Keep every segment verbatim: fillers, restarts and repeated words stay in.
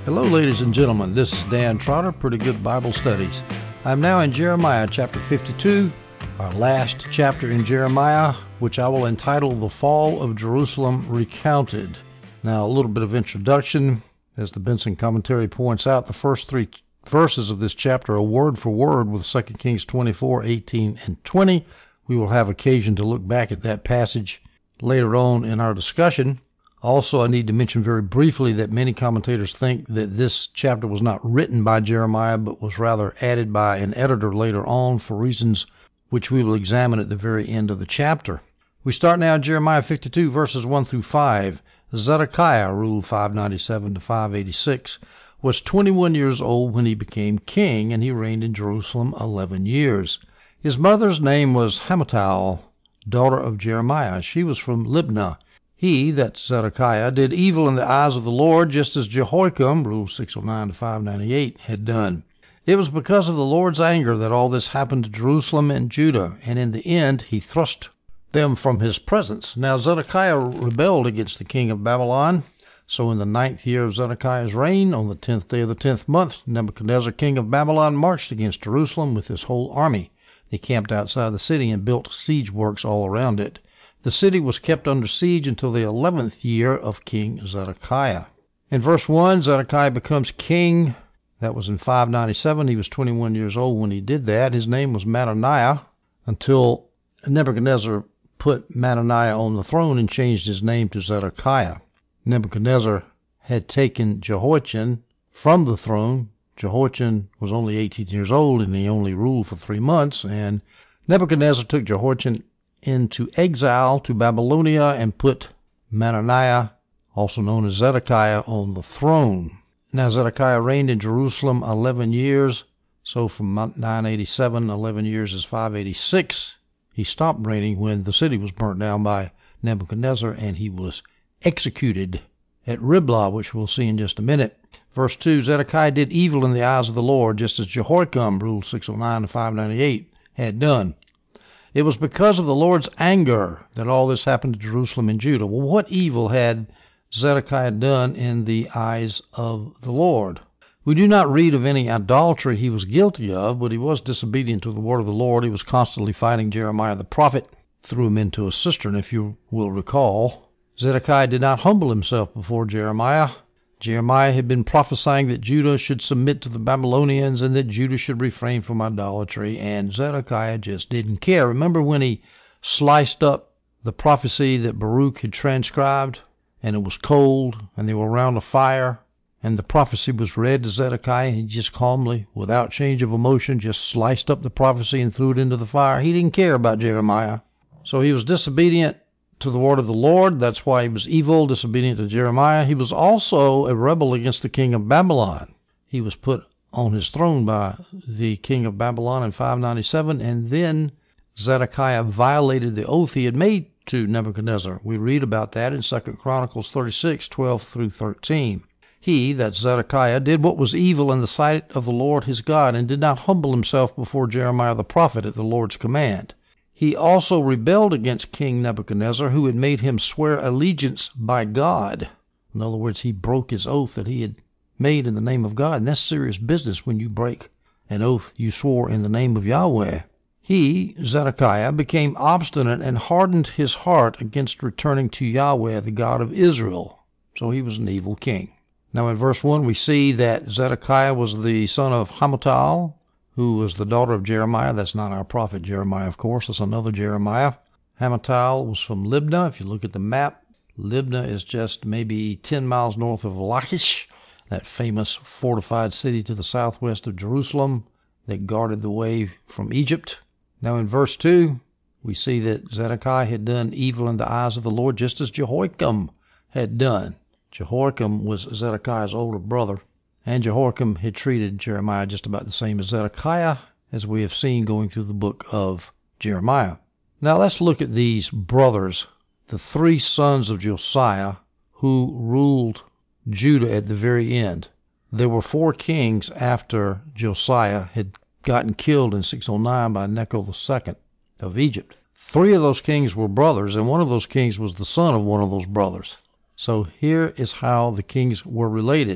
Hello, ladies and gentlemen. This is Dan Trotter, Pretty Good Bible Studies. I'm now in Jeremiah chapter fifty-two, our last chapter in Jeremiah, which I will entitle The Fall of Jerusalem Recounted. Now, a little bit of introduction. As the Benson commentary points out, the first three verses of this chapter are word for word with Second Kings twenty-four, eighteen, and twenty. We will have occasion to look back at that passage later on in our discussion. Also, I need to mention very briefly that many commentators think that this chapter was not written by Jeremiah, but was rather added by an editor later on for reasons which we will examine at the very end of the chapter. We start now in Jeremiah fifty-two, verses one through five. Zedekiah ruled five ninety-seven to five eighty-six, was twenty-one years old when he became king, and he reigned in Jerusalem eleven years. His mother's name was Hamutal, daughter of Jeremiah. She was from Libnah. He, that Zedekiah, did evil in the eyes of the Lord, just as Jehoiakim, ruled six oh nine to five ninety-eight, had done. It was because of the Lord's anger that all this happened to Jerusalem and Judah, and in the end he thrust them from his presence. Now Zedekiah rebelled against the king of Babylon. So in the ninth year of Zedekiah's reign, on the tenth day of the tenth month, Nebuchadnezzar, king of Babylon, marched against Jerusalem with his whole army. They camped outside the city and built siege works all around it. The city was kept under siege until the eleventh year of King Zedekiah. In verse one, Zedekiah becomes king. That was in five ninety-seven. He was twenty-one years old when he did that. His name was Mattaniah until Nebuchadnezzar put Mattaniah on the throne and changed his name to Zedekiah. Nebuchadnezzar had taken Jehoiachin from the throne. Jehoiachin was only eighteen years old, and he only ruled for three months. And Nebuchadnezzar took Jehoiachin into exile to Babylonia and put Mattaniah, also known as Zedekiah, on the throne. Now Zedekiah reigned in Jerusalem eleven years, so from nine eighty-seven, eleven years is five eighty-six. He stopped reigning when the city was burnt down by Nebuchadnezzar, and he was executed at Riblah, which we'll see in just a minute. Verse two, Zedekiah did evil in the eyes of the Lord, just as Jehoiakim, ruled six oh nine to five ninety-eight, had done. It was because of the Lord's anger that all this happened to Jerusalem and Judah. Well, what evil had Zedekiah done in the eyes of the Lord? We do not read of any idolatry he was guilty of, but he was disobedient to the word of the Lord. He was constantly fighting Jeremiah the prophet, threw him into a cistern, if you will recall. Zedekiah did not humble himself before Jeremiah. Jeremiah had been prophesying that Judah should submit to the Babylonians and that Judah should refrain from idolatry, and Zedekiah just didn't care. Remember when he sliced up the prophecy that Baruch had transcribed, and it was cold, and they were around a fire, and the prophecy was read to Zedekiah, and he just calmly, without change of emotion, just sliced up the prophecy and threw it into the fire. He didn't care about Jeremiah. So he was disobedient to the word of the Lord. That's why he was evil, disobedient to Jeremiah. He was also a rebel against the king of Babylon. He was put on his throne by the king of Babylon in five ninety-seven, and then Zedekiah violated the oath he had made to Nebuchadnezzar. We read about that in Second Chronicles thirty-six, twelve through thirteen. He, that Zedekiah, did what was evil in the sight of the Lord his God, and did not humble himself before Jeremiah the prophet at the Lord's command. He also rebelled against King Nebuchadnezzar, who had made him swear allegiance by God. In other words, he broke his oath that he had made in the name of God. And that's serious business when you break an oath you swore in the name of Yahweh. He, Zedekiah, became obstinate and hardened his heart against returning to Yahweh, the God of Israel. So he was an evil king. Now in verse one, we see that Zedekiah was the son of Hamutal, who was the daughter of Jeremiah. That's not our prophet Jeremiah, of course. That's another Jeremiah. Hamutal was from Libnah. If you look at the map, Libnah is just maybe ten miles north of Lachish, that famous fortified city to the southwest of Jerusalem that guarded the way from Egypt. Now in verse two, we see that Zedekiah had done evil in the eyes of the Lord, just as Jehoiakim had done. Jehoiakim was Zedekiah's older brother. And Jehoiakim had treated Jeremiah just about the same as Zedekiah, as we have seen going through the book of Jeremiah. Now let's look at these brothers, the three sons of Josiah, who ruled Judah at the very end. There were four kings after Josiah had gotten killed in six oh nine by Necho the Second of Egypt. Three of those kings were brothers, and one of those kings was the son of one of those brothers. So here is how the kings were related.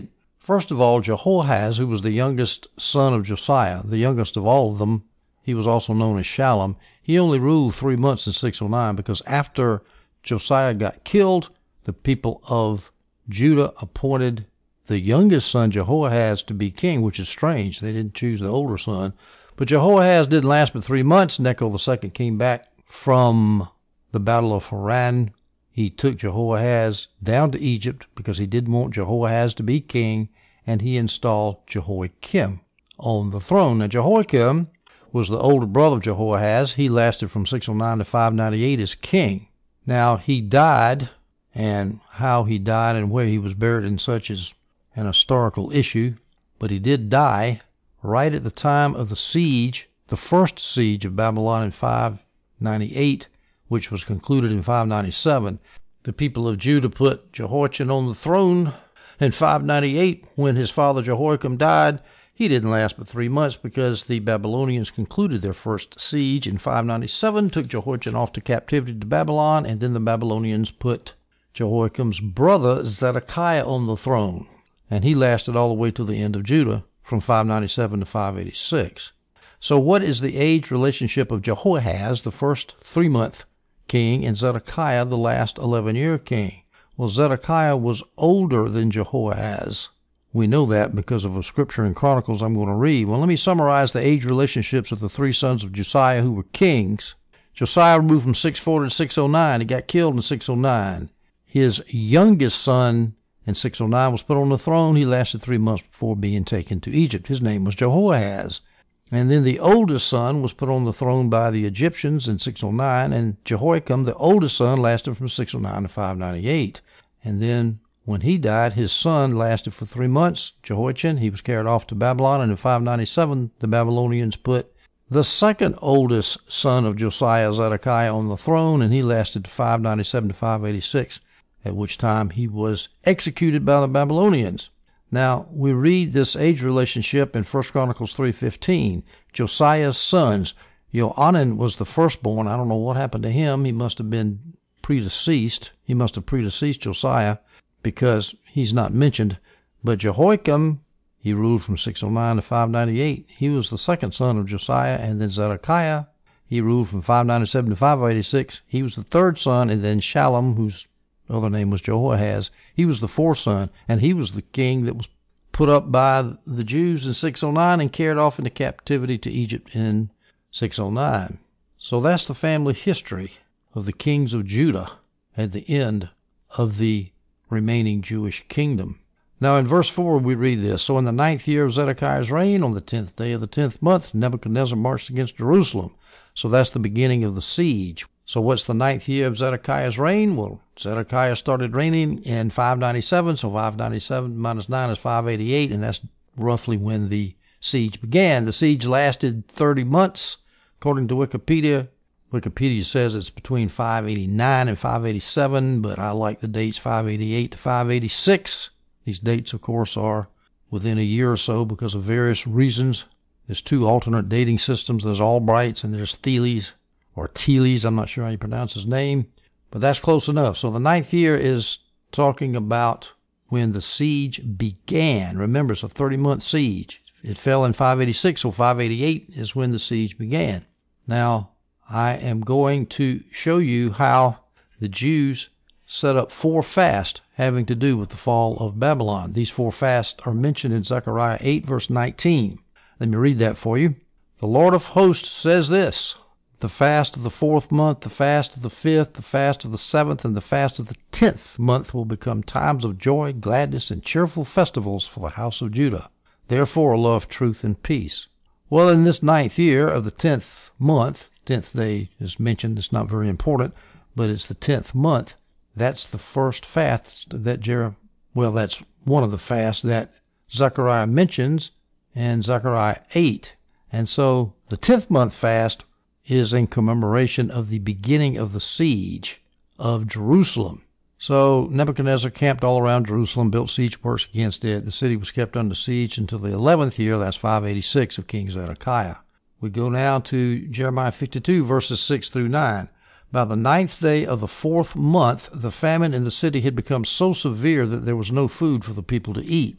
First of all, Jehoahaz, who was the youngest son of Josiah, the youngest of all of them, he was also known as Shallum, he only ruled three months in six oh nine because after Josiah got killed, the people of Judah appointed the youngest son, Jehoahaz, to be king, which is strange. They didn't choose the older son. But Jehoahaz didn't last but three months. Necho the second came back from the Battle of Haran. He took Jehoahaz down to Egypt because he didn't want Jehoahaz to be king, and he installed Jehoiakim on the throne. Now, Jehoiakim was the older brother of Jehoahaz. He lasted from six oh nine to five ninety-eight as king. Now, he died, and how he died and where he was buried and such is an historical issue, but he did die right at the time of the siege, the first siege of Babylon in five ninety-eight, which was concluded in five ninety-seven. The people of Judah put Jehoiachin on the throne in five ninety-eight. When his father Jehoiakim died, he didn't last but three months because the Babylonians concluded their first siege in five ninety-seven, took Jehoiachin off to captivity to Babylon, and then the Babylonians put Jehoiakim's brother Zedekiah on the throne, and he lasted all the way to the end of Judah from five ninety-seven to five eighty-six. So what is the age relationship of Jehoahaz, the first three-month king, and Zedekiah, the last eleven-year king? Well, Zedekiah was older than Jehoahaz. We know that because of a scripture in Chronicles I'm going to read. Well, let me summarize the age relationships of the three sons of Josiah who were kings. Josiah moved from six forty to six oh nine. He got killed in six oh nine. His youngest son in six oh nine was put on the throne. He lasted three months before being taken to Egypt. His name was Jehoahaz. And then the oldest son was put on the throne by the Egyptians in six oh nine, and Jehoiakim, the oldest son, lasted from six oh nine to five ninety-eight. And then when he died, his son lasted for three months, Jehoiachin. He was carried off to Babylon, and in five ninety-seven, the Babylonians put the second oldest son of Josiah, Zedekiah, on the throne, and he lasted five ninety-seven to five eighty-six, at which time he was executed by the Babylonians. Now, we read this age relationship in First Chronicles three fifteen. Josiah's sons. Johanan was the firstborn. I don't know what happened to him. He must have been predeceased. He must have predeceased Josiah because he's not mentioned. But Jehoiakim, he ruled from six oh nine to five ninety-eight. He was the second son of Josiah. And then Zedekiah, he ruled from five ninety-seven to five eighty-six. He was the third son. And then Shallum, whose other name was Jehoahaz, he was the fourth son, and he was the king that was put up by the Jews in six oh nine and carried off into captivity to Egypt in six oh nine. So that's the family history of the kings of Judah at the end of the remaining Jewish kingdom. Now in verse four we read this. So in the ninth year of Zedekiah's reign, on the tenth day of the tenth month, Nebuchadnezzar marched against Jerusalem. So that's the beginning of the siege. So what's the ninth year of Zedekiah's reign? Well, Zedekiah started reigning in five ninety-seven, so five ninety-seven minus nine is five eighty-eight, and that's roughly when the siege began. The siege lasted thirty months, according to Wikipedia. Wikipedia says it's between five eighty-nine and five eighty-seven, but I like the dates five eighty-eight to five eighty-six. These dates, of course, are within a year or so because of various reasons. There's two alternate dating systems. There's Albrights and there's Thiele's. Or Thiele's, I'm not sure how you pronounce his name, but that's close enough. So the ninth year is talking about when the siege began. Remember, it's a thirty-month siege. It fell in five eighty-six, so five eighty-eight is when the siege began. Now, I am going to show you how the Jews set up four fasts having to do with the fall of Babylon. These four fasts are mentioned in Zechariah eight, verse nineteen. Let me read that for you. The Lord of hosts says this: the fast of the fourth month, the fast of the fifth, the fast of the seventh, and the fast of the tenth month will become times of joy, gladness, and cheerful festivals for the house of Judah. Therefore love truth and peace. Well, in this ninth year of the tenth month, tenth day is mentioned, it's not very important, but it's the tenth month. That's the first fast that Jer- well, that's one of the fasts that Zechariah mentions in Zechariah eight. And so the tenth month fast is in commemoration of the beginning of the siege of Jerusalem. So Nebuchadnezzar camped all around Jerusalem, built siege works against it. The city was kept under siege until the eleventh year, that's five eighty-six, of King Zedekiah. We go now to Jeremiah fifty-two, verses six through nine. By the ninth day of the fourth month, the famine in the city had become so severe that there was no food for the people to eat.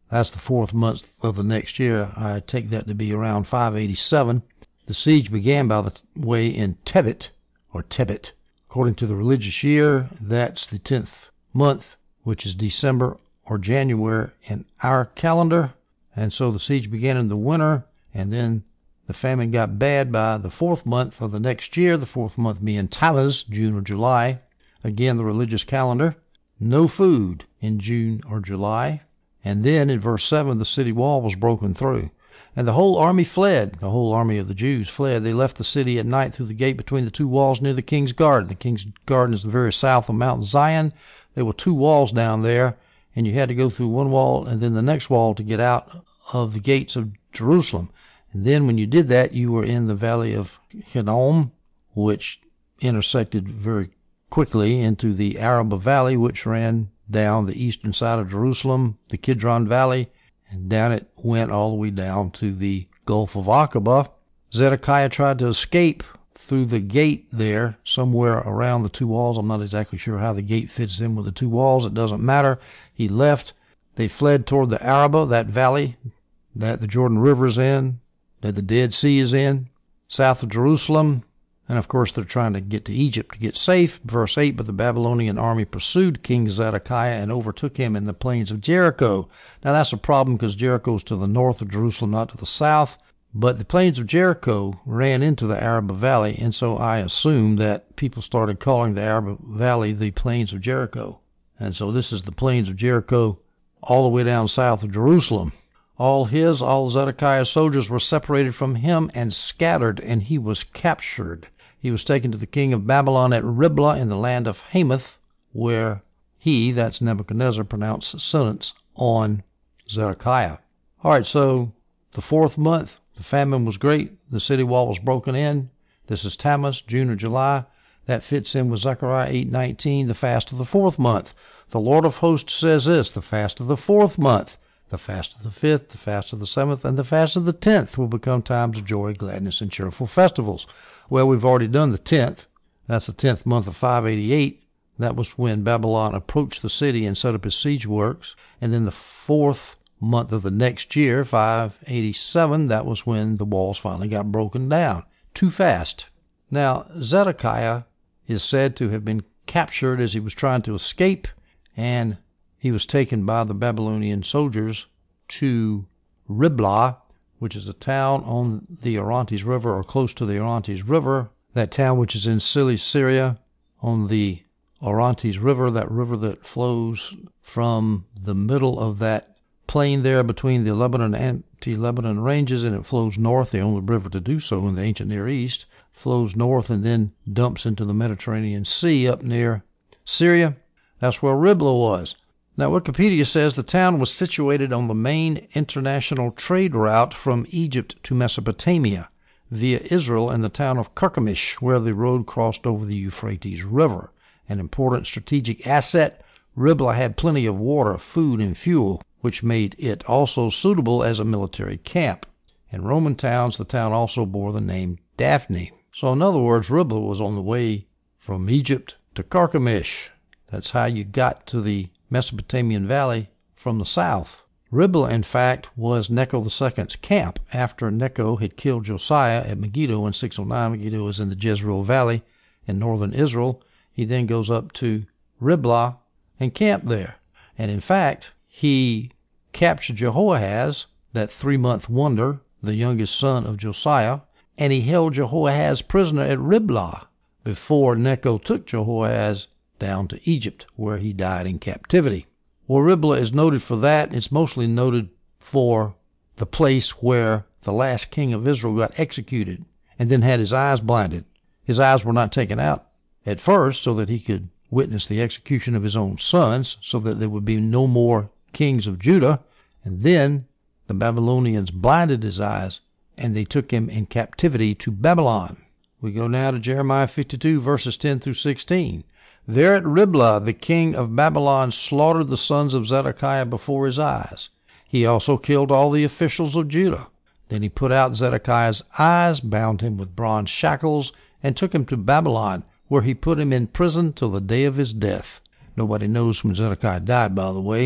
That's the fourth month of the next year. I take that to be around five eighty-seven. The siege began, by the way, in Tebet, or Tebet. According to the religious year, that's the tenth month, which is December or January in our calendar. And so the siege began in the winter, and then the famine got bad by the fourth month of the next year, the fourth month being Tammuz, June or July. Again, the religious calendar. No food in June or July. And then in verse seven, the city wall was broken through. And the whole army fled. The whole army of the Jews fled. They left the city at night through the gate between the two walls near the king's garden. The king's garden is the very south of Mount Zion. There were two walls down there, and you had to go through one wall and then the next wall to get out of the gates of Jerusalem. And then when you did that, you were in the valley of Hinnom, which intersected very quickly into the Arabah Valley, which ran down the eastern side of Jerusalem, the Kidron Valley, and down it went all the way down to the Gulf of Aqaba. Zedekiah tried to escape through the gate there, somewhere around the two walls. I'm not exactly sure how the gate fits in with the two walls. It doesn't matter. He left. They fled toward the Arabah, that valley that the Jordan River is in, that the Dead Sea is in, south of Jerusalem. And of course, they're trying to get to Egypt to get safe. Verse eight, but the Babylonian army pursued King Zedekiah and overtook him in the plains of Jericho. Now, that's a problem because Jericho's to the north of Jerusalem, not to the south. But the plains of Jericho ran into the Arabah Valley, and so I assume that people started calling the Arabah Valley the plains of Jericho. And so this is the plains of Jericho all the way down south of Jerusalem. All his, all Zedekiah's soldiers were separated from him and scattered, and he was captured. He was taken to the king of Babylon at Riblah in the land of Hamath, where he, that's Nebuchadnezzar, pronounced sentence on Zedekiah. All right, so the fourth month, the famine was great. The city wall was broken in. This is Tammuz, June or July. That fits in with Zechariah eight nineteen, the fast of the fourth month. The Lord of hosts says this, the fast of the fourth month, the fast of the fifth, the fast of the seventh, and the fast of the tenth will become times of joy, gladness, and cheerful festivals. Well, we've already done the tenth. That's the tenth month of five eighty-eight. That was when Babylon approached the city and set up his siege works. And then the fourth month of the next year, five eighty-seven, that was when the walls finally got broken down. Too fast. Now, Zedekiah is said to have been captured as he was trying to escape, and he was taken by the Babylonian soldiers to Riblah, which is a town on the Orontes River or close to the Orontes River. That town which is in Cilicia on the Orontes River, that river that flows from the middle of that plain there between the Lebanon and anti-Lebanon ranges, and it flows north, the only river to do so in the ancient Near East, flows north and then dumps into the Mediterranean Sea up near Syria. That's where Riblah was. Now, Wikipedia says the town was situated on the main international trade route from Egypt to Mesopotamia via Israel and the town of Carchemish, where the road crossed over the Euphrates River. An important strategic asset, Riblah had plenty of water, food, and fuel, which made it also suitable as a military camp. In Roman towns, the town also bore the name Daphne. So in other words, Riblah was on the way from Egypt to Carchemish. That's how you got to the Mesopotamian Valley from the south. Riblah, in fact, was Necho the Second's camp after Necho had killed Josiah at Megiddo in six oh nine. Megiddo was in the Jezreel Valley in northern Israel. He then goes up to Riblah and camped there. And in fact, he captured Jehoahaz, that three-month wonder, the youngest son of Josiah, and he held Jehoahaz prisoner at Riblah before Necho took Jehoahaz down to Egypt, where he died in captivity. Well, Riblah is noted for that. It's mostly noted for the place where the last king of Israel got executed and then had his eyes blinded. His eyes were not taken out at first so that he could witness the execution of his own sons, so that there would be no more kings of Judah. And then the Babylonians blinded his eyes, and they took him in captivity to Babylon. We go now to Jeremiah fifty-two, verses ten through sixteen. There at Riblah the king of Babylon slaughtered the sons of Zedekiah before his eyes. He also killed all the officials of Judah. Then he put out Zedekiah's eyes, bound him with bronze shackles, and took him to Babylon, where he put him in prison till the day of his death. Nobody knows when Zedekiah died, by the way.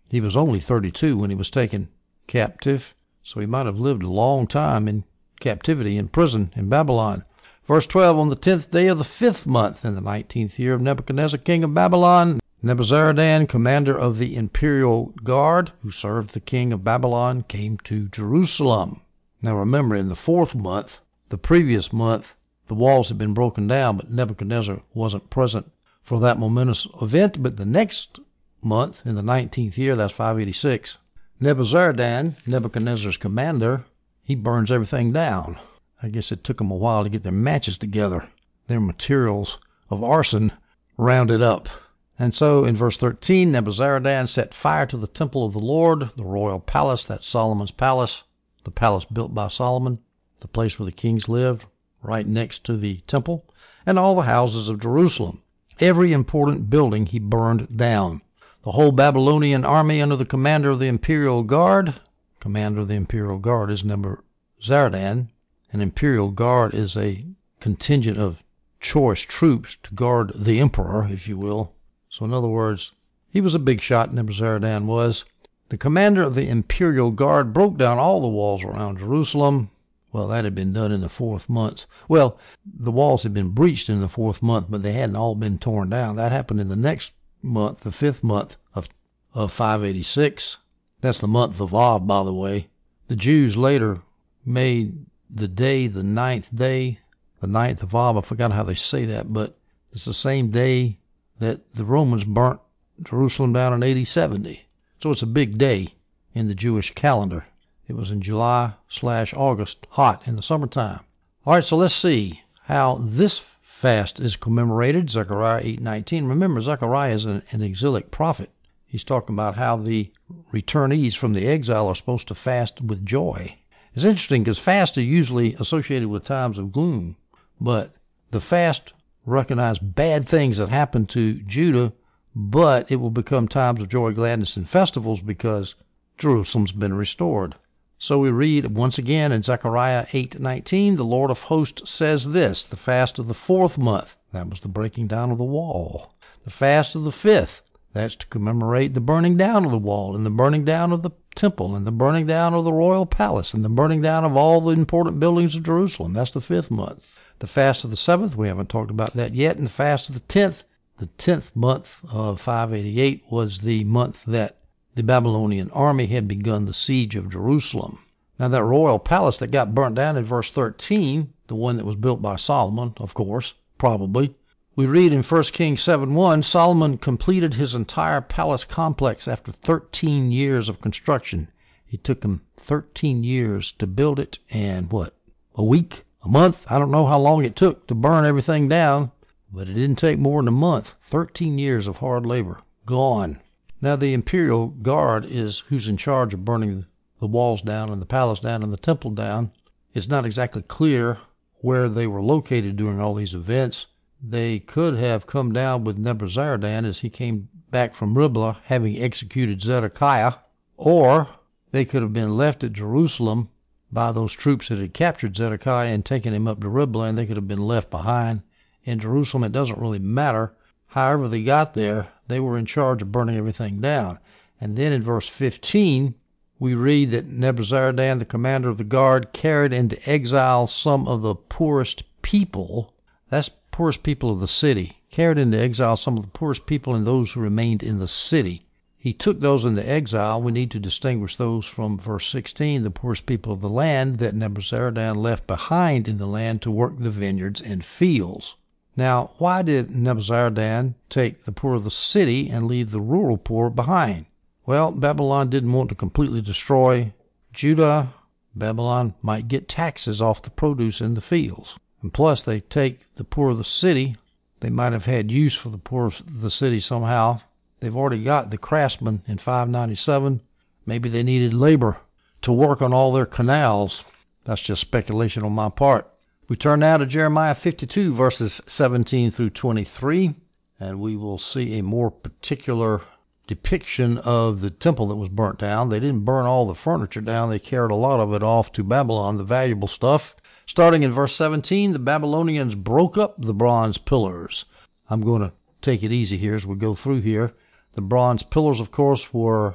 He was only thirty-two when he was taken captive, so he might have lived a long time in captivity in prison in Babylon. Verse twelve, on the tenth day of the fifth month, in the nineteenth year of Nebuchadnezzar, king of Babylon, Nebuzaradan, commander of the imperial guard, who served the king of Babylon, came to Jerusalem. Now remember, in the fourth month, the previous month, the walls had been broken down, but Nebuchadnezzar wasn't present for that momentous event. But the next month, in the nineteenth year, that's five eighty-six, Nebuzaradan, Nebuchadnezzar's commander, he burns everything down. I guess it took them a while to get their matches together, their materials of arson rounded up. And so in verse thirteen, Nebuzaradan set fire to the temple of the Lord, the royal palace, that's Solomon's palace, the palace built by Solomon, the place where the kings lived, right next to the temple, and all the houses of Jerusalem. Every important building he burned down. The whole Babylonian army under the commander of the imperial guard, commander of the imperial guard is Nebuzaradan. An imperial guard is a contingent of choice troops to guard the emperor, if you will. So in other words, he was a big shot, Nebuzaradan was. The commander of the imperial guard broke down all the walls around Jerusalem. Well, that had been done in the fourth month. Well, the walls had been breached in the fourth month, but they hadn't all been torn down. That happened in the next month, the fifth month of, of five eighty-six. That's the month of Av, by the way. The Jews later made the day, the ninth day, the ninth of Av, I forgot how they say that, but it's the same day that the Romans burnt Jerusalem down in A D seventy. So it's a big day in the Jewish calendar. It was in July slash August, hot in the summertime. All right, so let's see how this fast is commemorated. Zechariah eight nineteen. Remember, Zechariah is an, an exilic prophet. He's talking about how the returnees from the exile are supposed to fast with joy. It's interesting because fasts are usually associated with times of gloom, but the fast recognize bad things that happened to Judah, but it will become times of joy, gladness, and festivals because Jerusalem's been restored. So we read once again in Zechariah eight nineteen, the Lord of hosts says this, the fast of the fourth month, that was the breaking down of the wall. The fast of the fifth, that's to commemorate the burning down of the wall and the burning down of the temple and the burning down of the royal palace and the burning down of all the important buildings of Jerusalem. That's the fifth month. The fast of the seventh, we haven't talked about that yet. And the fast of the tenth, the tenth month of five eighty-eight was the month that the Babylonian army had begun the siege of Jerusalem. Now that royal palace that got burnt down in verse thirteen, the one that was built by Solomon, of course, probably, we read in First Kings seven one, Solomon completed his entire palace complex after thirteen years of construction. It took him thirteen years to build it, and what, a week, a month? I don't know how long it took to burn everything down, but it didn't take more than a month. thirteen years of hard labor, gone. Now the imperial guard is who's in charge of burning the walls down and the palace down and the temple down. It's not exactly clear where they were located during all these events. They could have come down with Nebuzaradan as he came back from Riblah, having executed Zedekiah, or they could have been left at Jerusalem by those troops that had captured Zedekiah and taken him up to Riblah, and they could have been left behind in Jerusalem. It doesn't really matter. However they got there, they were in charge of burning everything down. And then in verse fifteen, we read that Nebuzaradan, the commander of the guard, carried into exile some of the poorest people. That's poorest people of the city. Carried into exile some of the poorest people and those who remained in the city. He took those into exile. We need to distinguish those from verse sixteen, the poorest people of the land that Nebuzaradan left behind in the land to work the vineyards and fields. Now, why did Nebuzaradan take the poor of the city and leave the rural poor behind? Well, Babylon didn't want to completely destroy Judah. Babylon might get taxes off the produce in the fields. And plus, they take the poor of the city. They might have had use for the poor of the city somehow. They've already got the craftsmen in five ninety-seven. Maybe they needed labor to work on all their canals. That's just speculation on my part. We turn now to Jeremiah fifty-two, verses seventeen through twenty-three, and we will see a more particular depiction of the temple that was burnt down. They didn't burn all the furniture down. They carried a lot of it off to Babylon, the valuable stuff. Starting in verse seventeen, the Babylonians broke up the bronze pillars. I'm going to take it easy here as we go through here. The bronze pillars, of course, were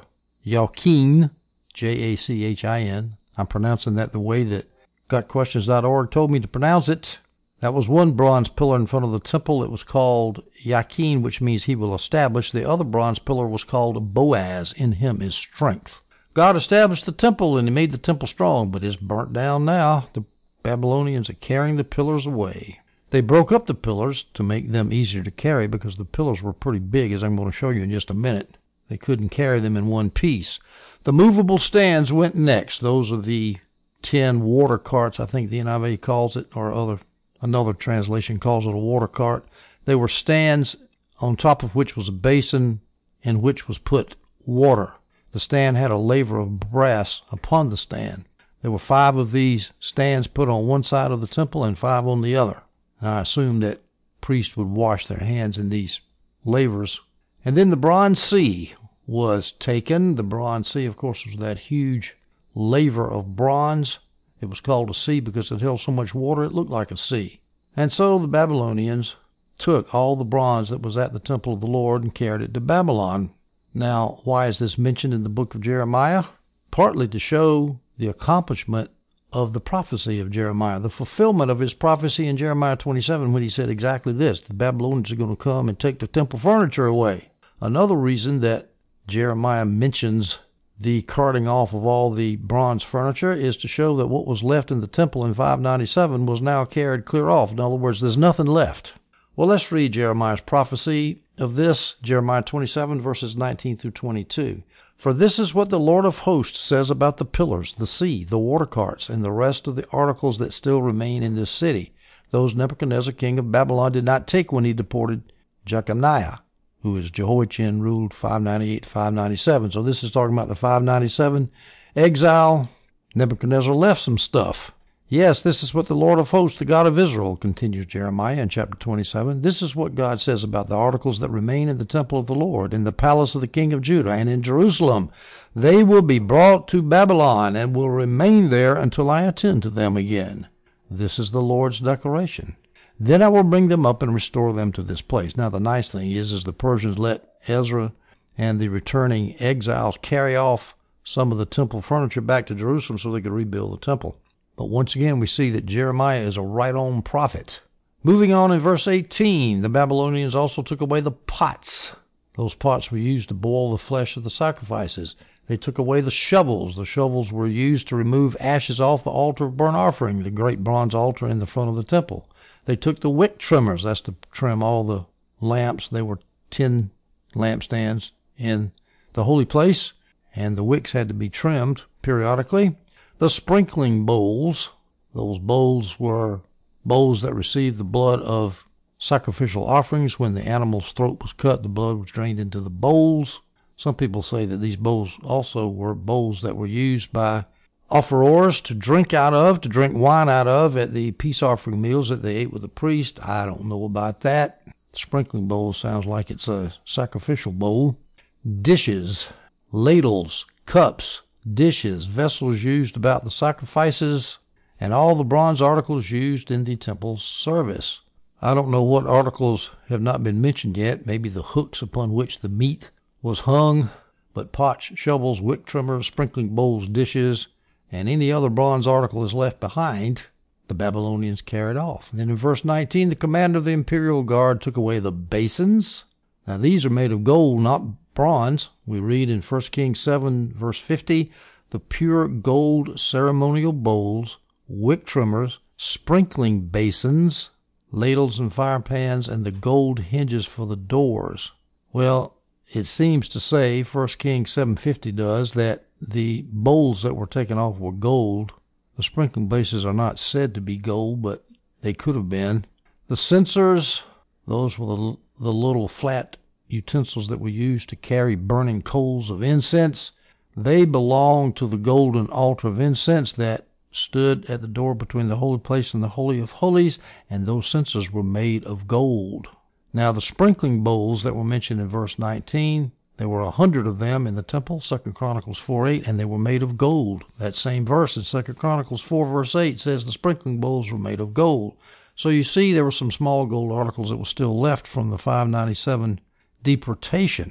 Jachin, J A C H I N. I'm pronouncing that the way that got questions dot org told me to pronounce it. That was one bronze pillar in front of the temple. It was called Jachin, which means he will establish. The other bronze pillar was called Boaz. In him is strength. God established the temple, and he made the temple strong, but it's burnt down now. The Babylonians are carrying the pillars away. They broke up the pillars to make them easier to carry because the pillars were pretty big, as I'm going to show you in just a minute. They couldn't carry them in one piece. The movable stands went next. Those are the ten water carts, I think the N I V calls it, or other another translation calls it a water cart. They were stands on top of which was a basin in which was put water. The stand had a laver of brass upon the stand. There were five of these stands put on one side of the temple and five on the other. And I assume that priests would wash their hands in these lavers. And then the bronze sea was taken. The bronze sea, of course, was that huge laver of bronze. It was called a sea because it held so much water it looked like a sea. And so the Babylonians took all the bronze that was at the temple of the Lord and carried it to Babylon. Now, why is this mentioned in the book of Jeremiah? Partly to show the accomplishment of the prophecy of Jeremiah, the fulfillment of his prophecy in Jeremiah twenty-seven when he said exactly this: the Babylonians are going to come and take the temple furniture away. Another reason that Jeremiah mentions the carting off of all the bronze furniture is to show that what was left in the temple in five ninety-seven was now carried clear off. In other words, there's nothing left. Well, let's read Jeremiah's prophecy of this, Jeremiah twenty-seven, verses nineteen through twenty-two. For this is what the Lord of hosts says about the pillars, the sea, the water carts, and the rest of the articles that still remain in this city. Those Nebuchadnezzar, king of Babylon, did not take when he deported Jeconiah, who is Jehoiachin, ruled five ninety-eight to five ninety-seven. So this is talking about the five ninety-seven exile. Nebuchadnezzar left some stuff. Yes, this is what the Lord of hosts, the God of Israel, continues Jeremiah in chapter twenty-seven. This is what God says about the articles that remain in the temple of the Lord, in the palace of the king of Judah, and in Jerusalem. They will be brought to Babylon and will remain there until I attend to them again. This is the Lord's declaration. Then I will bring them up and restore them to this place. Now the nice thing is, is the Persians let Ezra and the returning exiles carry off some of the temple furniture back to Jerusalem so they could rebuild the temple. But once again, we see that Jeremiah is a right-on prophet. Moving on in verse eighteen, the Babylonians also took away the pots. Those pots were used to boil the flesh of the sacrifices. They took away the shovels. The shovels were used to remove ashes off the altar of burnt offering, the great bronze altar in the front of the temple. They took the wick trimmers. That's to trim all the lamps. There were ten lampstands in the holy place, and the wicks had to be trimmed periodically. The sprinkling bowls, those bowls were bowls that received the blood of sacrificial offerings. When the animal's throat was cut, the blood was drained into the bowls. Some people say that these bowls also were bowls that were used by offerers to drink out of, to drink wine out of at the peace offering meals that they ate with the priest. I don't know about that. The sprinkling bowl sounds like it's a sacrificial bowl. Dishes, ladles, cups, dishes, vessels used about the sacrifices, and all the bronze articles used in the temple service. I don't know what articles have not been mentioned yet. Maybe the hooks upon which the meat was hung, but pots, shovels, wick trimmers, sprinkling bowls, dishes, and any other bronze article is left behind, the Babylonians carried off. And then in verse nineteen, the commander of the imperial guard took away the basins. Now these are made of gold, not bronze. We read in First Kings seven, verse fifty, the pure gold ceremonial bowls, wick trimmers, sprinkling basins, ladles and fire pans, and the gold hinges for the doors. Well, it seems to say, First Kings seven fifty does, that the bowls that were taken off were gold. The sprinkling basins are not said to be gold, but they could have been. The censers, those were the, the little flat utensils that were used to carry burning coals of incense. They belonged to the golden altar of incense that stood at the door between the holy place and the Holy of Holies, and those censers were made of gold. Now the sprinkling bowls that were mentioned in verse nineteen, there were a hundred of them in the temple, Second Chronicles four eight, and they were made of gold. That same verse in Second Chronicles four verse eight says the sprinkling bowls were made of gold. So you see there were some small gold articles that were still left from the five ninety-seven deportation.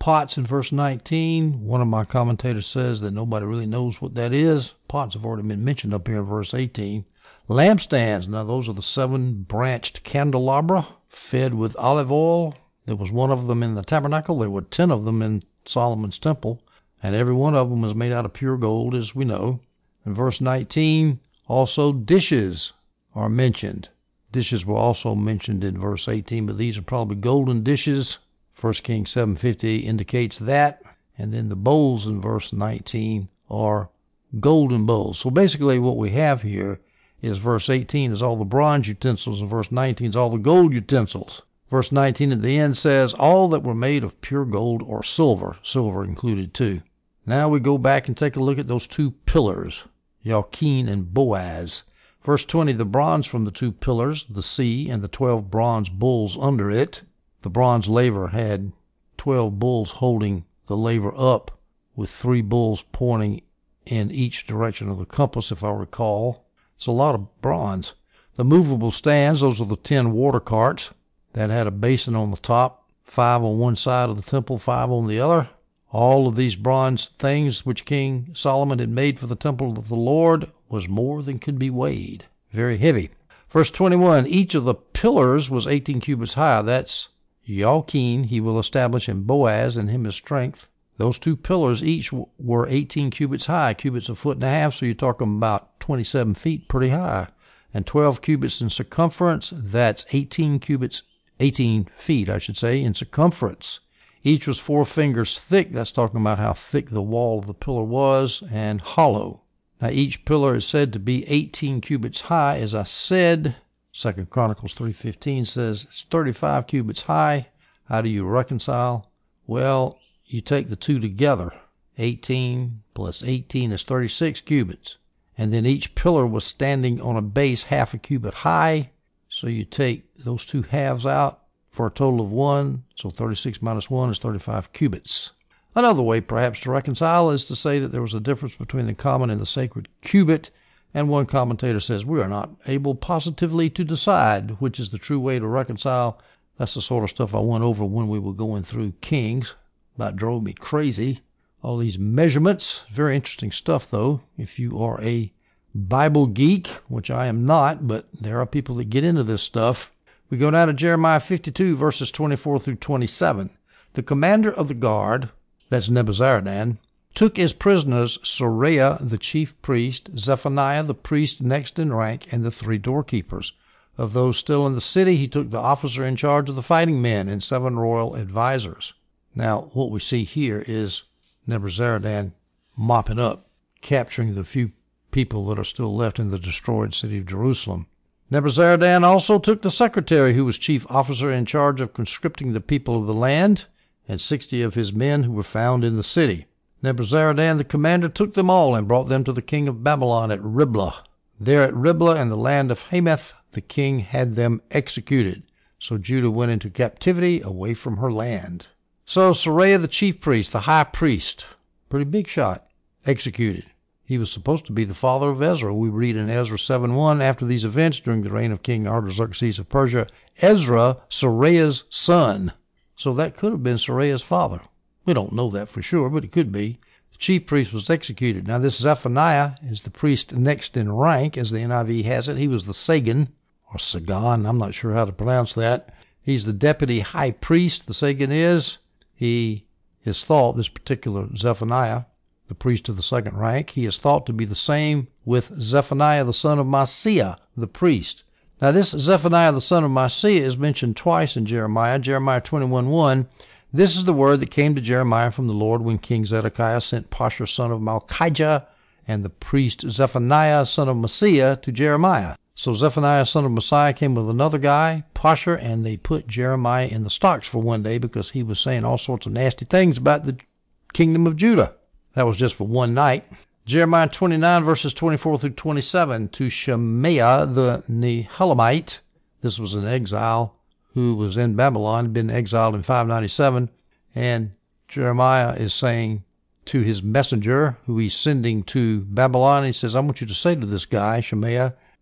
pots in verse nineteen. One of my commentators says that nobody really knows what that is. Pots have already been mentioned up here in verse eighteen. Lampstands, now those are the seven branched candelabra fed with olive oil. There was one of them in the tabernacle. There were ten of them in Solomon's temple, and every one of them was made out of pure gold, as we know. In verse nineteen, also dishes are mentioned. Dishes were also mentioned in verse eighteen, but these are probably golden dishes. First Kings seven fifty indicates that. And then the bowls in verse nineteen are golden bowls. So basically what we have here is verse eighteen is all the bronze utensils, and verse nineteen is all the gold utensils. Verse nineteen at the end says, all that were made of pure gold or silver, silver included too. Now we go back and take a look at those two pillars, Jachin and Boaz. Verse twenty, the bronze from the two pillars, the sea, and the twelve bronze bulls under it. The bronze laver had twelve bulls holding the laver up, with three bulls pointing in each direction of the compass, if I recall. It's a lot of bronze. The movable stands, those are the ten water carts that had a basin on the top, five on one side of the temple, five on the other. All of these bronze things which King Solomon had made for the temple of the Lord was more than could be weighed. Very heavy. Verse twenty-one, each of the pillars was eighteen cubits high. That's Jachin he will establish, and Boaz in him his strength. Those two pillars each were eighteen cubits high, cubits a foot and a half, so you're talking about twenty-seven feet, pretty high. And twelve cubits in circumference, that's eighteen cubits, eighteen feet, I should say, in circumference. Each was four fingers thick. That's talking about how thick the wall of the pillar was, and hollow. Now each pillar is said to be eighteen cubits high. As I said, Second Chronicles three fifteen says it's thirty-five cubits high. How do you reconcile? Well, you take the two together. eighteen plus eighteen is thirty-six cubits. And then each pillar was standing on a base half a cubit high. So you take those two halves out for a total of one. So thirty-six minus one is thirty-five cubits. Another way perhaps to reconcile is to say that there was a difference between the common and the sacred cubit. And one commentator says we are not able positively to decide which is the true way to reconcile. That's the sort of stuff I went over when we were going through Kings. That drove me crazy. All these measurements. Very interesting stuff, though. If you are a Bible geek, which I am not, but there are people that get into this stuff. We go down to Jeremiah fifty-two, verses twenty-four through twenty-seven. The commander of the guard, that's Nebuzaradan, took as prisoners Seraiah the chief priest, Zephaniah the priest next in rank, and the three doorkeepers. Of those still in the city, he took the officer in charge of the fighting men and seven royal advisers. Now, what we see here is Nebuzaradan mopping up, capturing the few people that are still left in the destroyed city of Jerusalem. Nebuzaradan also took the secretary, who was chief officer in charge of conscripting the people of the land, and sixty of his men who were found in the city. Nebuzaradan the commander took them all and brought them to the king of Babylon at Riblah. There at Riblah in the land of Hamath, the king had them executed. So Judah went into captivity away from her land. So Seraiah the chief priest, the high priest, pretty big shot, executed. He was supposed to be the father of Ezra. We read in Ezra seven one, after these events, during the reign of King Artaxerxes of Persia, Ezra, Seraiah's son. So that could have been Seraiah's father. We don't know that for sure, but it could be. The chief priest was executed. Now this Zephaniah is the priest next in rank, as the N I V has it. He was the Sagan, or Sagan, I'm not sure how to pronounce that. He's the deputy high priest, the Sagan is. He is thought, this particular Zephaniah, the priest of the second rank, he is thought to be the same with Zephaniah the son of Maaseiah, the priest. Now this Zephaniah the son of Maaseiah is mentioned twice in Jeremiah. Jeremiah twenty-one one, this is the word that came to Jeremiah from the Lord when King Zedekiah sent Pashur son of Malchijah and the priest Zephaniah son of Maaseiah to Jeremiah. So Zephaniah son of Maaseiah came with another guy, Pashur, and they put Jeremiah in the stocks for one day because he was saying all sorts of nasty things about the kingdom of Judah. That was just for one night. Jeremiah twenty-nine, verses twenty-four through twenty-seven, to Shemaiah the Nehelamite. This was an exile who was in Babylon, had been exiled in five ninety-seven, and Jeremiah is saying to his messenger, who he's sending to Babylon, he says, I want you to say to this guy, Shemaiah,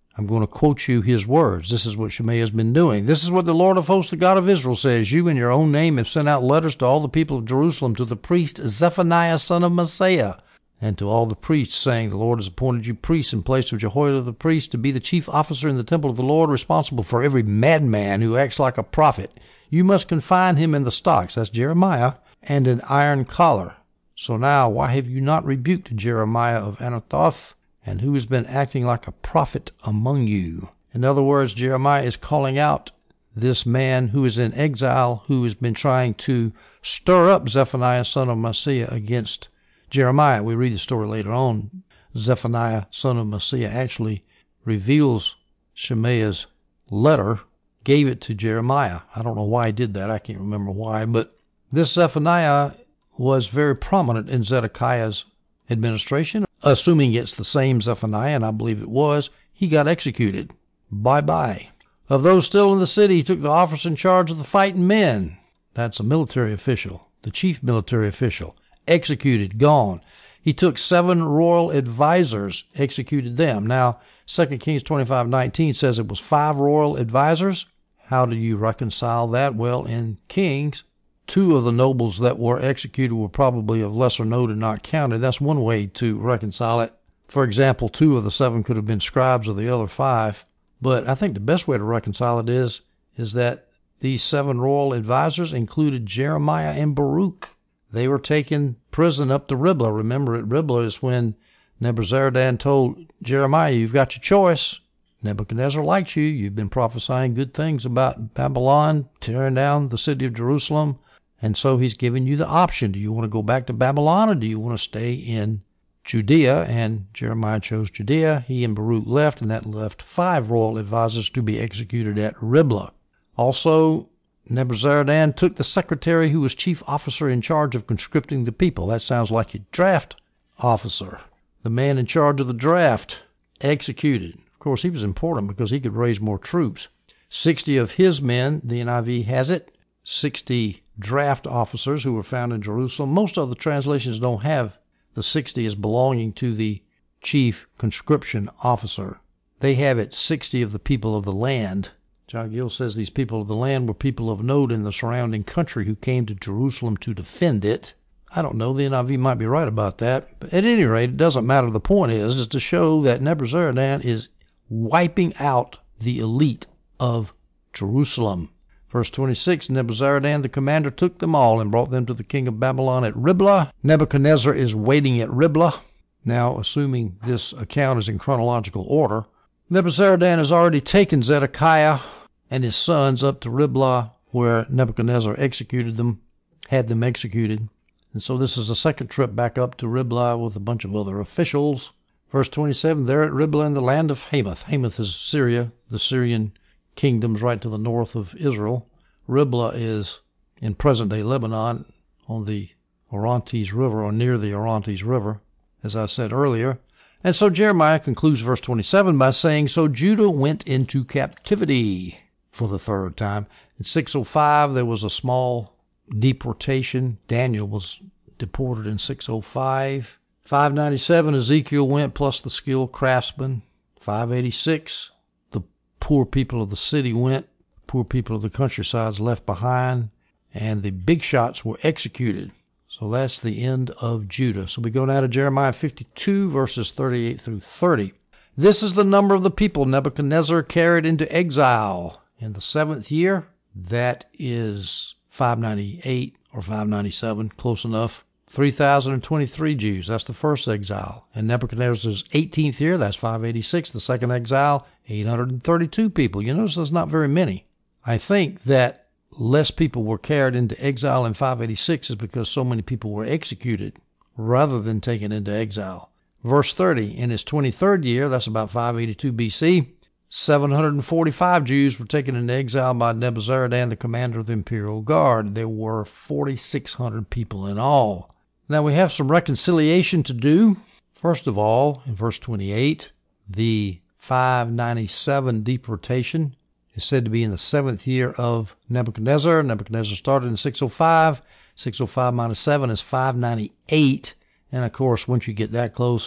I'm going to quote you his words. This is what Shemaiah has been doing. This is what the Lord of hosts, the God of Israel, says. You in your own name have sent out letters to all the people of Jerusalem, to the priest Zephaniah son of Maaseiah, and to all the priests, saying, the Lord has appointed you priests in place of Jehoiada the priest to be the chief officer in the temple of the Lord, responsible for every madman who acts like a prophet. You must confine him in the stocks, that's Jeremiah, and an iron collar. So now, why have you not rebuked Jeremiah of Anathoth, and who has been acting like a prophet among you? In other words, Jeremiah is calling out this man who is in exile, who has been trying to stir up Zephaniah son of Maaseiah against Jeremiah. We read the story later on. Zephaniah son of Maaseiah actually reveals Shemaiah's letter, gave it to Jeremiah. I don't know why he did that. I can't remember why, but this Zephaniah was very prominent in Zedekiah's administration. Assuming it's the same Zephaniah, and I believe it was, he got executed. Bye-bye. Of those still in the city, he took the officer in charge of the fighting men. That's a military official, the chief military official. Executed, gone. He took seven royal advisors, executed them. Now, Second Kings twenty-five nineteen says it was five royal advisors. How do you reconcile that? Well, in Kings, two of the nobles that were executed were probably of lesser note and not counted. That's one way to reconcile it. For example, two of the seven could have been scribes of the other five. But I think the best way to reconcile it is, is that these seven royal advisors included Jeremiah and Baruch. They were taken prison up to Riblah. Remember, at Riblah is when Nebuzaradan told Jeremiah, you've got your choice. Nebuchadnezzar likes you. You've been prophesying good things about Babylon, tearing down the city of Jerusalem. And so he's giving you the option. Do you want to go back to Babylon, or do you want to stay in Judea? And Jeremiah chose Judea. He and Baruch left, and that left five royal advisors to be executed at Riblah. Also, Nebuzaradan took the secretary who was chief officer in charge of conscripting the people. That sounds like a draft officer. The man in charge of the draft, executed. Of course, he was important because he could raise more troops. Sixty of his men, the N I V has it, sixty draft officers who were found in Jerusalem. Most of the translations don't have the sixty as belonging to the chief conscription officer. They have it sixty of the people of the land. John Gill says these people of the land were people of note in the surrounding country who came to Jerusalem to defend it. I don't know, the N I V might be right about that. But at any rate, it doesn't matter. The point is, is to show that Nebuzaradan is wiping out the elite of Jerusalem. Verse twenty-six, Nebuzaradan the commander took them all and brought them to the king of Babylon at Riblah. Nebuchadnezzar is waiting at Riblah. Now, assuming this account is in chronological order, Nebuzaradan has already taken Zedekiah and his sons up to Riblah, where Nebuchadnezzar executed them, had them executed. And so this is a second trip back up to Riblah with a bunch of other officials. Verse twenty-seven, there at Riblah in the land of Hamath. Hamath is Syria, the Syrian kingdoms right to the north of Israel. Riblah is in present-day Lebanon on the Orontes River, or near the Orontes River, as I said earlier. And so Jeremiah concludes verse twenty-seven by saying, so Judah went into captivity for the third time. In six oh five, there was a small deportation. Daniel was deported in six oh five. five ninety-seven, Ezekiel went, plus the skilled craftsmen. five eighty-six, the poor people of the city went. Poor people of the countrysides left behind. And the big shots were executed. So that's the end of Judah. So we go now to Jeremiah fifty-two, verses thirty-eight through thirty. This is the number of the people Nebuchadnezzar carried into exile in the seventh year. That is five ninety-eight or five ninety-seven, close enough. three thousand twenty-three Jews. That's the first exile. In Nebuchadnezzar's eighteenth year, that's five eighty-six. The second exile, eight hundred thirty-two people. You notice there's not very many. I think that less people were carried into exile in five eighty-six is because so many people were executed rather than taken into exile. Verse thirty, in his twenty-third year, that's about five eighty-two B C, seven hundred forty-five Jews were taken into exile by Nebuzaradan, the commander of the imperial guard. There were forty-six hundred people in all. Now we have some reconciliation to do. First of all, in verse twenty-eight, the five ninety-seven deportation is said to be in the seventh year of Nebuchadnezzar. Nebuchadnezzar started in six oh five. six oh five minus seven is five ninety-eight. And of course, once you get that close,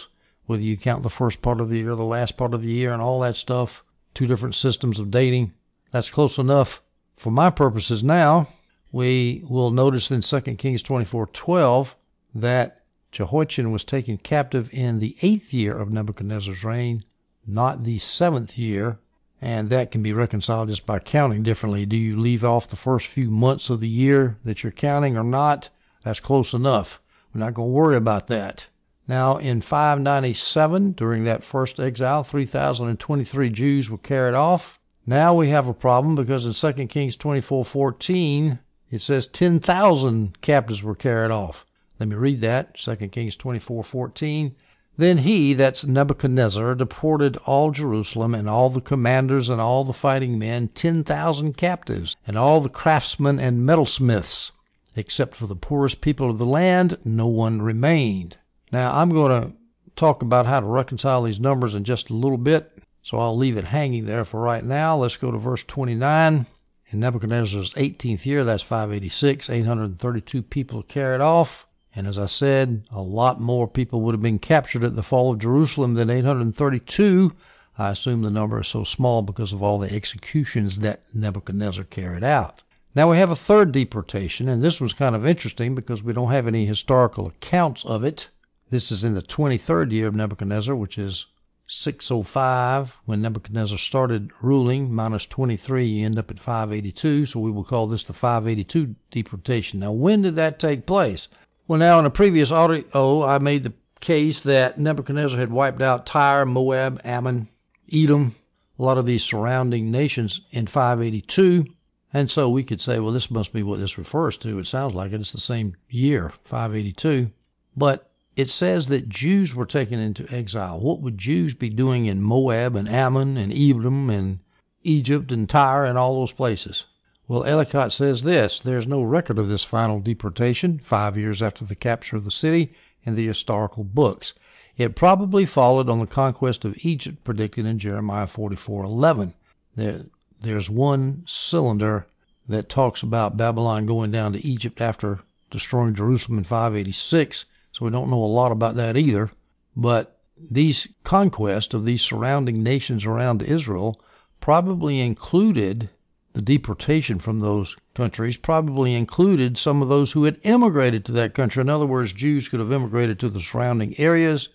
whether you count the first part of the year, the last part of the year, and all that stuff, two different systems of dating. That's close enough for my purposes now. We will notice in Second Kings twenty-four twelve that Jehoiachin was taken captive in the eighth year of Nebuchadnezzar's reign, not the seventh year, and that can be reconciled just by counting differently. Do you leave off the first few months of the year that you're counting or not? That's close enough. We're not going to worry about that. Now, in five ninety-seven, during that first exile, three thousand twenty-three Jews were carried off. Now we have a problem because in Second Kings twenty-four fourteen, it says ten thousand captives were carried off. Let me read that. Second Kings twenty-four fourteen. Then he, that's Nebuchadnezzar, deported all Jerusalem and all the commanders and all the fighting men, ten thousand captives, and all the craftsmen and metalsmiths. Except for the poorest people of the land, no one remained. Now, I'm going to talk about how to reconcile these numbers in just a little bit, so I'll leave it hanging there for right now. Let's go to verse twenty-nine. In Nebuchadnezzar's eighteenth year, that's five eighty-six, eight hundred thirty-two people carried off. And as I said, a lot more people would have been captured at the fall of Jerusalem than eight hundred thirty-two. I assume the number is so small because of all the executions that Nebuchadnezzar carried out. Now we have a third deportation, and this one's kind of interesting because we don't have any historical accounts of it. This is in the twenty-third year of Nebuchadnezzar, which is six oh five, when Nebuchadnezzar started ruling, minus twenty-three, you end up at five eighty-two, so we will call this the five eighty-two deportation. Now, when did that take place? Well, now, in a previous audio, I made the case that Nebuchadnezzar had wiped out Tyre, Moab, Ammon, Edom, a lot of these surrounding nations in five eighty-two. And so we could say, well, this must be what this refers to. It sounds like it. It's the same year, five eighty-two. But it says that Jews were taken into exile. What would Jews be doing in Moab and Ammon and Edom and Egypt and Tyre and all those places? Well, Ellicott says this: there's no record of this final deportation, five years after the capture of the city, in the historical books. It probably followed on the conquest of Egypt predicted in Jeremiah forty-four eleven. There, there's one cylinder that talks about Babylon going down to Egypt after destroying Jerusalem in five eighty-six, so we don't know a lot about that either. But these conquests of these surrounding nations around Israel probably included the deportation from those countries, probably included some of those who had immigrated to that country. In other words, Jews could have immigrated to the surrounding areas,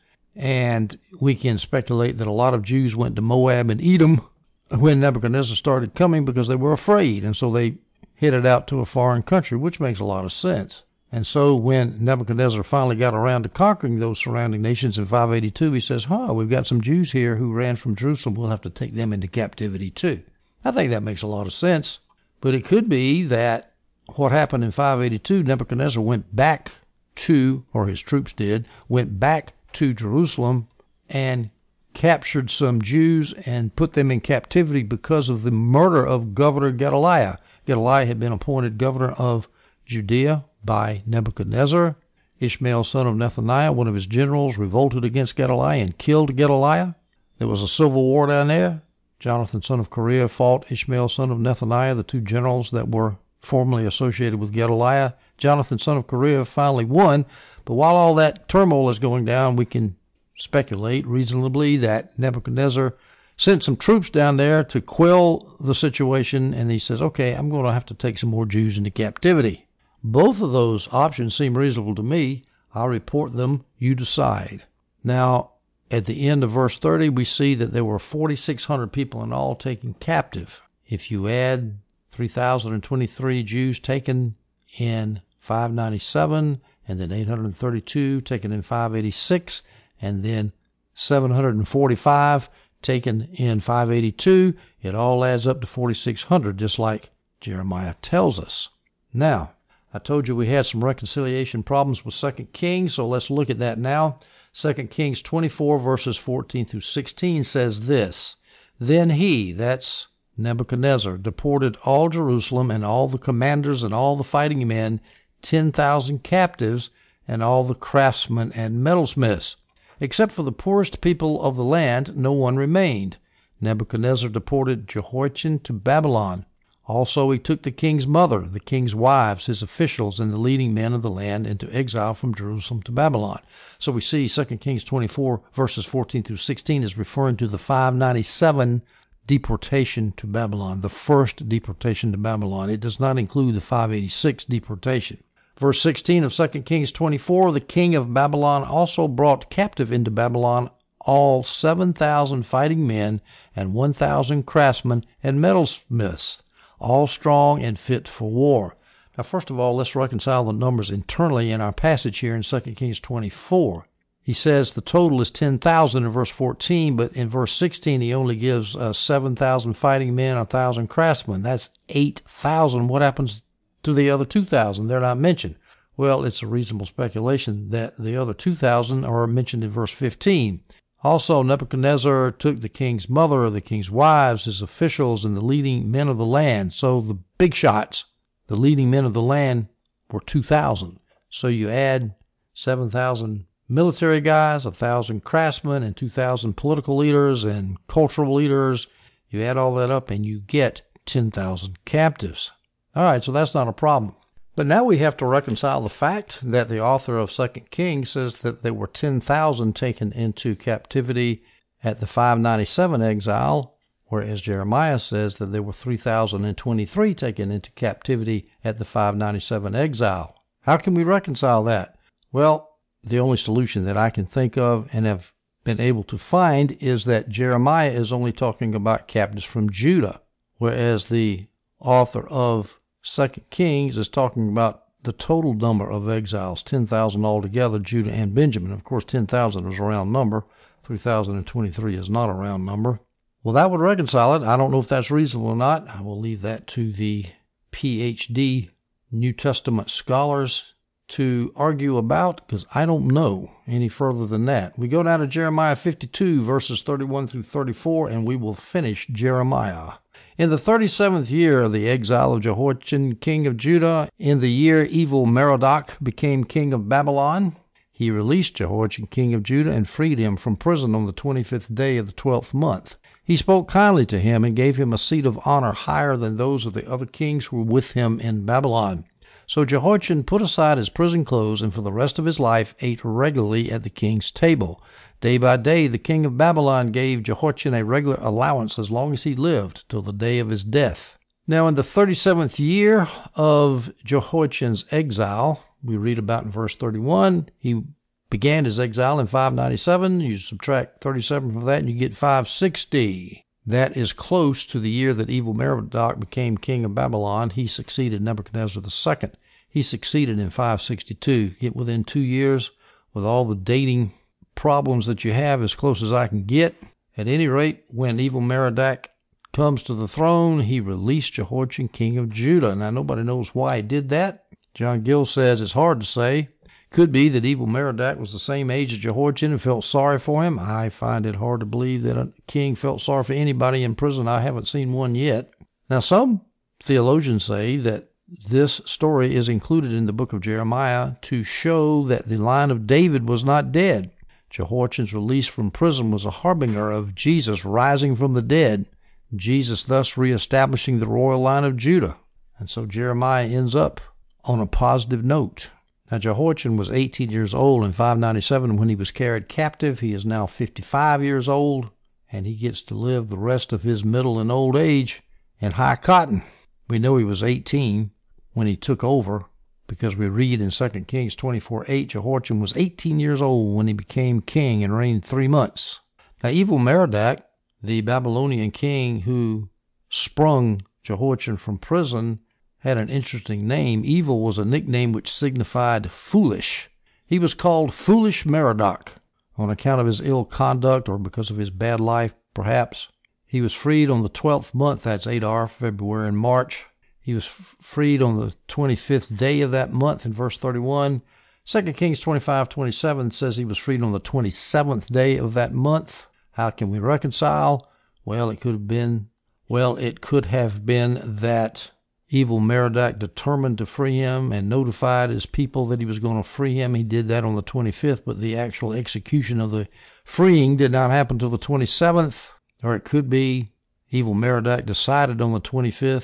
and we can speculate that a lot of Jews went to Moab and Edom when Nebuchadnezzar started coming because they were afraid, and so they headed out to a foreign country, which makes a lot of sense. And so when Nebuchadnezzar finally got around to conquering those surrounding nations in five eighty-two, he says, huh, we've got some Jews here who ran from Jerusalem. We'll have to take them into captivity too. I think that makes a lot of sense. But it could be that what happened in five eighty-two, Nebuchadnezzar went back to, or his troops did, went back to Jerusalem and captured some Jews and put them in captivity because of the murder of Governor Gedaliah. Gedaliah had been appointed governor of Judea by Nebuchadnezzar. Ishmael, son of Nethaniah, one of his generals, revolted against Gedaliah and killed Gedaliah. There was a civil war down there. Jonathan, son of Kareah, fought Ishmael, son of Nethaniah, the two generals that were formerly associated with Gedaliah. Jonathan, son of Kareah, finally won. But while all that turmoil is going down, we can speculate reasonably that Nebuchadnezzar sent some troops down there to quell the situation, and he says, okay, I'm going to have to take some more Jews into captivity. Both of those options seem reasonable to me. I'll report them. You decide. Now, at the end of verse thirty, we see that there were forty-six hundred people in all taken captive. If you add three thousand twenty-three Jews taken in five ninety-seven, and then eight hundred thirty-two taken in five eighty-six, and then seven hundred forty-five taken in five eighty-two, it all adds up to forty-six hundred, just like Jeremiah tells us. Now, I told you we had some reconciliation problems with Second Kings, so let's look at that now. Second Kings twenty-four, verses fourteen through sixteen says this: Then he, that's Nebuchadnezzar, deported all Jerusalem and all the commanders and all the fighting men, ten thousand captives, and all the craftsmen and metalsmiths. Except for the poorest people of the land, no one remained. Nebuchadnezzar deported Jehoiachin to Babylon. Also, he took the king's mother, the king's wives, his officials, and the leading men of the land into exile from Jerusalem to Babylon. So we see Second Kings twenty-four, verses fourteen through sixteen is referring to the five ninety-seven deportation to Babylon, the first deportation to Babylon. It does not include the five eighty-six deportation. Verse sixteen of Second Kings twenty-four, the king of Babylon also brought captive into Babylon all seven thousand fighting men and one thousand craftsmen and metalsmiths, all strong and fit for war. Now, first of all, let's reconcile the numbers internally in our passage here in Second Kings twenty-four. He says the total is ten thousand in verse fourteen, but in verse sixteen he only gives uh, seven thousand fighting men, one thousand craftsmen. That's eight thousand. What happens to the other two thousand? They're not mentioned. Well, it's a reasonable speculation that the other two thousand are mentioned in verse fifteen. Also, Nebuchadnezzar took the king's mother, the king's wives, his officials, and the leading men of the land. So the big shots, the leading men of the land, were two thousand. So you add seven thousand military guys, one thousand craftsmen, and two thousand political leaders and cultural leaders. You add all that up and you get ten thousand captives. All right, so that's not a problem. But now we have to reconcile the fact that the author of Second Kings says that there were ten thousand taken into captivity at the five ninety-seven exile, whereas Jeremiah says that there were three thousand twenty-three taken into captivity at the five ninety-seven exile. How can we reconcile that? Well, the only solution that I can think of and have been able to find is that Jeremiah is only talking about captives from Judah, whereas the author of Second Kings is talking about the total number of exiles, ten thousand altogether, Judah and Benjamin. Of course, ten thousand is a round number. three thousand twenty-three is not a round number. Well, that would reconcile it. I don't know if that's reasonable or not. I will leave that to the P H D New Testament scholars to argue about, because I don't know any further than that. We go down to Jeremiah fifty-two, verses thirty-one through thirty-four, and we will finish Jeremiah. In the thirty-seventh year of the exile of Jehoiachin, king of Judah, in the year Evil-Merodach became king of Babylon, he released Jehoiachin, king of Judah, and freed him from prison on the twenty-fifth day of the twelfth month. He spoke kindly to him and gave him a seat of honor higher than those of the other kings who were with him in Babylon. So Jehoiachin put aside his prison clothes and for the rest of his life ate regularly at the king's table. Day by day the king of Babylon gave Jehoiachin a regular allowance as long as he lived, till the day of his death. Now in the thirty-seventh year of Jehoiachin's exile, we read about in verse thirty-one, he began his exile in five ninety-seven. You subtract thirty-seven from that and you get five sixty. That is close to the year that Evil-Merodach became king of Babylon. He succeeded Nebuchadnezzar the Second. He succeeded in five sixty-two. Get within two years with all the dating problems that you have as close as I can get. At any rate, when Evil-Merodach comes to the throne, he released Jehoiachin, king of Judah. Now, nobody knows why he did that. John Gill says it's hard to say. Could be that Evil-Merodach was the same age as Jehoiachin and felt sorry for him. I find it hard to believe that a king felt sorry for anybody in prison. I haven't seen one yet. Now, some theologians say that this story is included in the book of Jeremiah to show that the line of David was not dead. Jehoiachin's release from prison was a harbinger of Jesus rising from the dead, Jesus thus reestablishing the royal line of Judah. And so Jeremiah ends up on a positive note. Now, Jehoiachin was eighteen years old in five ninety-seven when he was carried captive. He is now fifty-five years old, and he gets to live the rest of his middle and old age in high cotton. We know he was eighteen when he took over, because we read in Second Kings twenty-four eight, Jehoiachin was eighteen years old when he became king and reigned three months. Now, Evil-Merodach, the Babylonian king who sprung Jehoiachin from prison, had an interesting name. Evil was a nickname which signified foolish. He was called Foolish Merodach on account of his ill conduct or because of his bad life, perhaps. He was freed on the twelfth month, that's Adar, February and March. He was f- freed on the twenty-fifth day of that month in verse thirty-one. Second Kings twenty-five twenty-seven says he was freed on the twenty-seventh day of that month. How can we reconcile? Well, it could have been, well, it could have been that Evil-Merodach determined to free him and notified his people that he was going to free him. He did that on the twenty-fifth, but the actual execution of the freeing did not happen until the twenty-seventh. Or it could be Evil-Merodach decided on the twenty-fifth,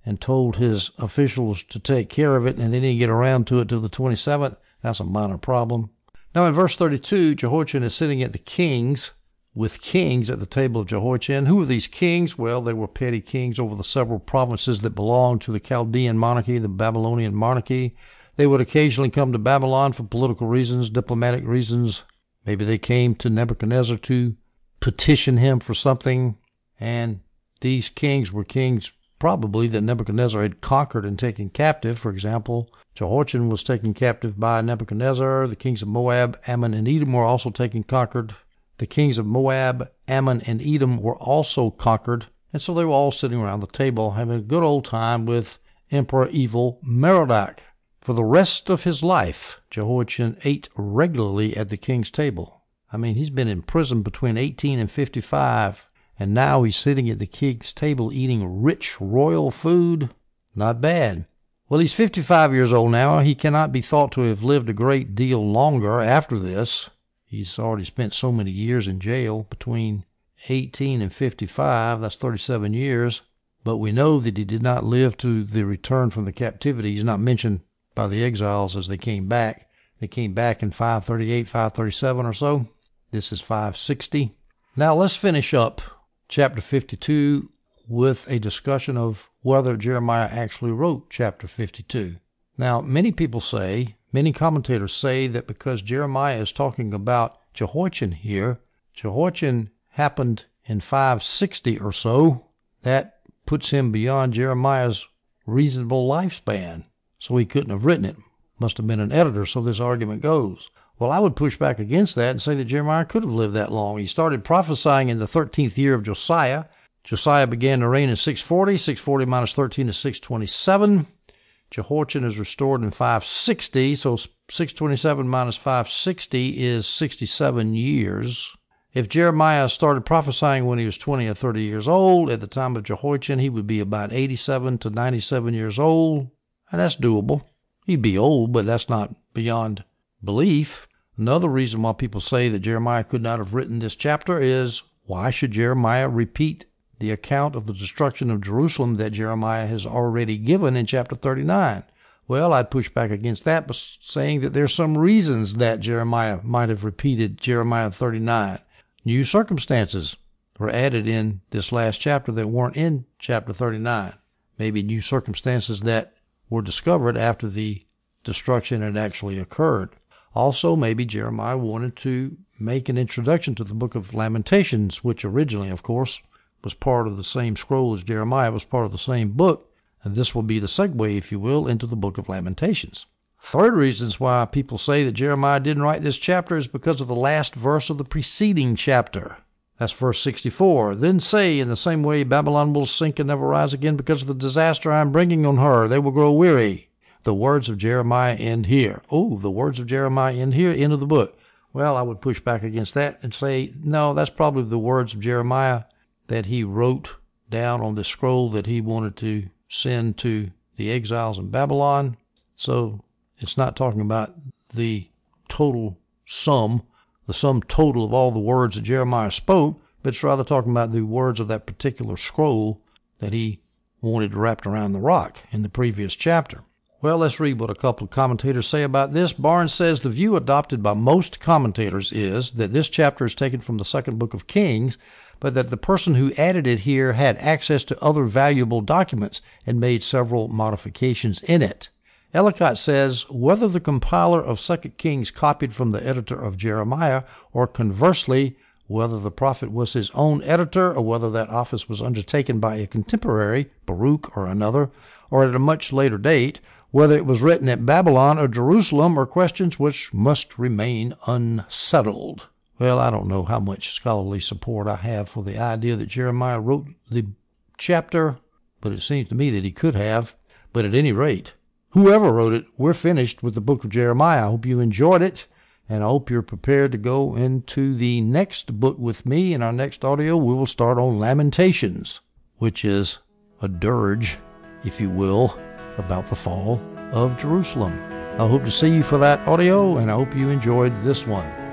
and told his officials to take care of it, and they didn't get around to it till the twenty-seventh. That's a minor problem. Now in verse thirty-two, Jehoiachin is sitting at the kings, with kings at the table of Jehoiachin. Who are these kings? Well, they were petty kings over the several provinces that belonged to the Chaldean monarchy, the Babylonian monarchy. They would occasionally come to Babylon for political reasons, diplomatic reasons. Maybe they came to Nebuchadnezzar to petition him for something. And these kings were kings probably that Nebuchadnezzar had conquered and taken captive. For example, Jehoiachin was taken captive by Nebuchadnezzar. The kings of Moab, Ammon, and Edom were also taken conquered. The kings of Moab, Ammon, and Edom were also conquered. And so they were all sitting around the table having a good old time with Emperor Evil Merodach. For the rest of his life, Jehoiachin ate regularly at the king's table. I mean, he's been in prison between eighteen and fifty-five, and now he's sitting at the king's table eating rich royal food. Not bad. Well, he's fifty-five years old now. He cannot be thought to have lived a great deal longer after this. He's already spent so many years in jail, between eighteen and fifty-five. That's thirty-seven years. But we know that he did not live to the return from the captivity. He's not mentioned by the exiles as they came back. They came back in five thirty-eight, five thirty-seven or so. This is five sixty. Now let's finish up chapter fifty-two with a discussion of whether Jeremiah actually wrote chapter fifty-two. Now, many people say, many commentators say that because Jeremiah is talking about Jehoiachin here, Jehoiachin happened in five sixty or so, that puts him beyond Jeremiah's reasonable lifespan. So he couldn't have written it. Must have been an editor, so this argument goes. Well, I would push back against that and say that Jeremiah could have lived that long. He started prophesying in the thirteenth year of Josiah. Josiah began to reign in six forty. six forty minus thirteen is six twenty-seven. Jehoiachin is restored in five sixty, so six twenty-seven minus five sixty is sixty-seven years. If Jeremiah started prophesying when he was twenty or thirty years old, at the time of Jehoiachin, he would be about eighty-seven to ninety-seven years old. And that's doable. He'd be old, but that's not beyond belief. Another reason why people say that Jeremiah could not have written this chapter is, why should Jeremiah repeat the account of the destruction of Jerusalem that Jeremiah has already given in chapter thirty-nine? Well, I'd push back against that by saying that there's some reasons that Jeremiah might have repeated Jeremiah thirty-nine. New circumstances were added in this last chapter that weren't in chapter thirty-nine. Maybe new circumstances that were discovered after the destruction had actually occurred. Also, maybe Jeremiah wanted to make an introduction to the book of Lamentations, which originally, of course, was part of the same scroll as Jeremiah, was part of the same book, and this will be the segue, if you will, into the book of Lamentations. Third reasons why people say that Jeremiah didn't write this chapter is because of the last verse of the preceding chapter. That's verse sixty-four. Then say, in the same way, Babylon will sink and never rise again because of the disaster I am bringing on her. They will grow weary. The words of Jeremiah end here. Oh, the words of Jeremiah end here, end of the book. Well, I would push back against that and say, no, that's probably the words of Jeremiah that he wrote down on the scroll that he wanted to send to the exiles in Babylon. So it's not talking about the total sum, the sum total of all the words that Jeremiah spoke, but it's rather talking about the words of that particular scroll that he wanted wrapped around the rock in the previous chapter. Well, let's read what a couple of commentators say about this. Barnes says the view adopted by most commentators is that this chapter is taken from the second book of Kings, but that the person who added it here had access to other valuable documents and made several modifications in it. Ellicott says, whether the compiler of Second Kings copied from the editor of Jeremiah, or conversely, whether the prophet was his own editor, or whether that office was undertaken by a contemporary, Baruch or another, or at a much later date, whether it was written at Babylon or Jerusalem, are questions which must remain unsettled. Well, I don't know how much scholarly support I have for the idea that Jeremiah wrote the chapter, but it seems to me that he could have. But at any rate, whoever wrote it, we're finished with the book of Jeremiah. I hope you enjoyed it, and I hope you're prepared to go into the next book with me. In our next audio, we will start on Lamentations, which is a dirge, if you will, about the fall of Jerusalem. I hope to see you for that audio, and I hope you enjoyed this one.